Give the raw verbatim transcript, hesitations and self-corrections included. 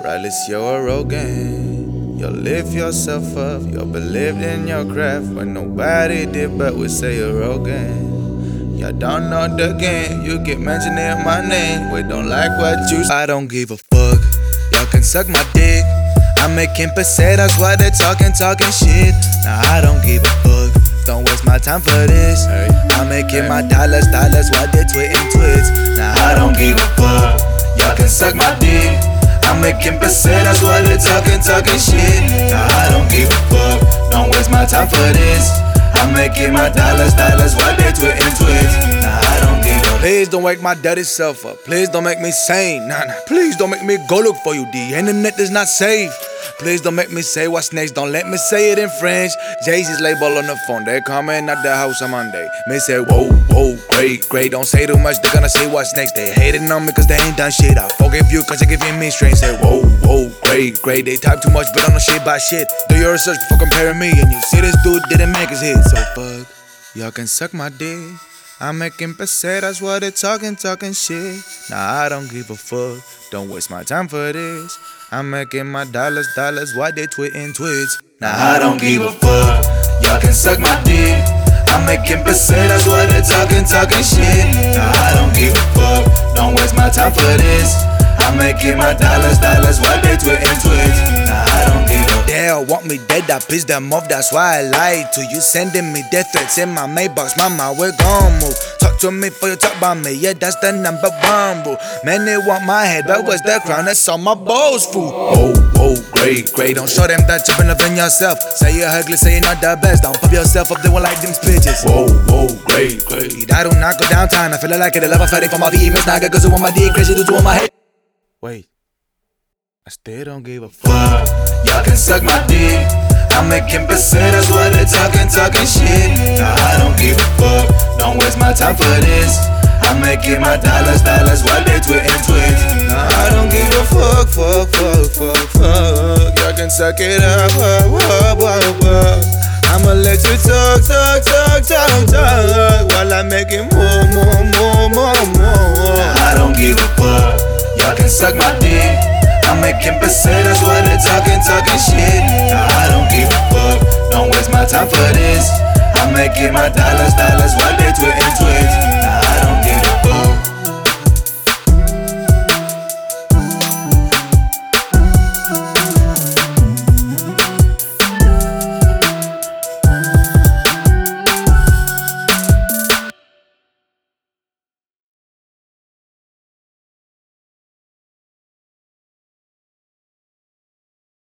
Regardless, you're arrogant. You'll lift yourself up. You'll believe in your craft when nobody did but would say you're arrogant. You don't know the game. You keep mentioning my name. We don't like what you say. I don't give a fuck. Y'all can suck my dick. I'm making pesetas while they talking, talking shit. Nah, I don't give a fuck. Don't waste my time for this. I'm making my dollars, dollars while they tweeting tweets. Nah, I don't give a fuck. Y'all can suck my dick. I'm making pesetas while they talking, talking shit. Nah, I don't give a fuck. Don't waste my time for this. I'm making my dollars, dollars while they tweeting tweets. Nah, I don't give a. Please don't wake my dirty self up. Please don't make me sane. Nah, nah. Please don't make me go look for you. The internet is not safe. Please don't make me say what's next. Don't let me say it in French. Jay-Z's label on the phone. They coming at the house on Monday. Me say whoa, whoa, great, great. Don't say too much. They gonna say what's next. They hating on me cause they ain't done shit. I forgive you cause you're giving me strange. Say whoa, whoa, great, great. They type too much but I know shit by shit. Do your research before comparing me. And you see this dude didn't make his hit. So fuck, y'all can suck my dick. I'm making pesetas while they talking, talking shit. Nah, I don't give a fuck. Don't waste my time for this. I'm making my dollars, dollars while they tweeting tweets. Nah, I don't give a fuck. Y'all can suck my dick. I'm making pesetas while they talking, talking shit. Nah, I don't give a fuck. Don't waste my time for this. I'm making my dollars, dollars while they tweeting tweets. Nah, I don't give a. They all want me dead, I pissed them off, that's why I lied to you. Sending me death threats in my mailbox, mama, we're gon' move. Talk to me before you talk about me, yeah, that's the number one rule. Man, they want my head, but what's the crown that's on my balls, fool? Oh, oh, great, great, don't show them that you're believing yourself. Say you're ugly, say you're not the best, don't pump yourself up, they won't like them bitches. Whoa, whow, great, great. I do not go downtown, I feel like it, I love a fatty from my V M S, nigga, cause you want my D, crazy to do on my head. Wait, I still don't give a fuck. Y'all can suck my dick. I'm making pesetas while they talking, talking shit. Nah, I don't give a fuck. Don't waste my time for this. I'm making my dollars, dollars while they tweeting tweets. Nah, I don't give a fuck, fuck, fuck, fuck, fuck. Y'all can suck it up, up, up, up, up. I'ma let you talk, talk, talk, talk, talk while I'm making more, more, more, more, more. Nah, I don't give a fuck. Y'all can suck my dick. I'm making pesetas while they talking, talking shit. Nah, I don't give a fuck. Don't waste my time for this. I'm making my dollars, dollars while they tweeting tweets.